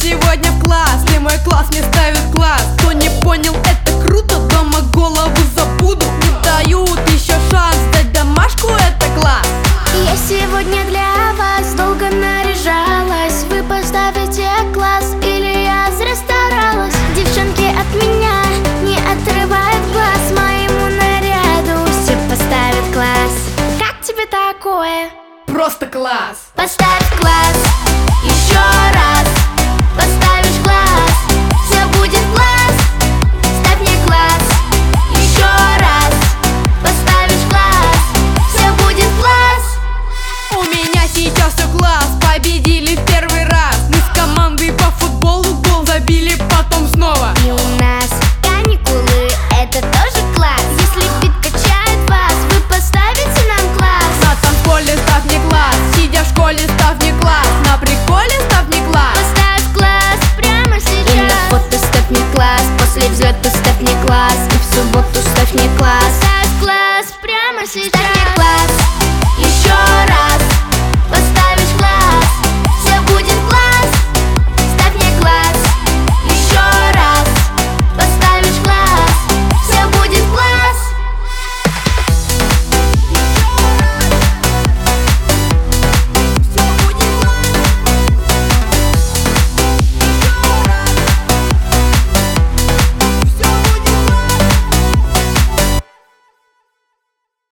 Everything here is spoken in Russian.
сегодня в класс, и мой класс мне ставит класс. Кто не понял, это круто, дома голову забуду. Не дают еще шанс дать домашку, это класс. Я сегодня для вас долго наряжалась. Вы поставите класс или я зря старалась? Девчонки от меня не отрывают глаз. Моему наряду все поставят класс. Как тебе такое? Просто класс. Поставь класс еще раз. Поставишь класс, все будет класс. Ставь мне класс еще раз. Поставишь класс, все будет класс. У меня сейчас все класс, победили в первый раз. Мы с командой по футболу гол забили потом снова.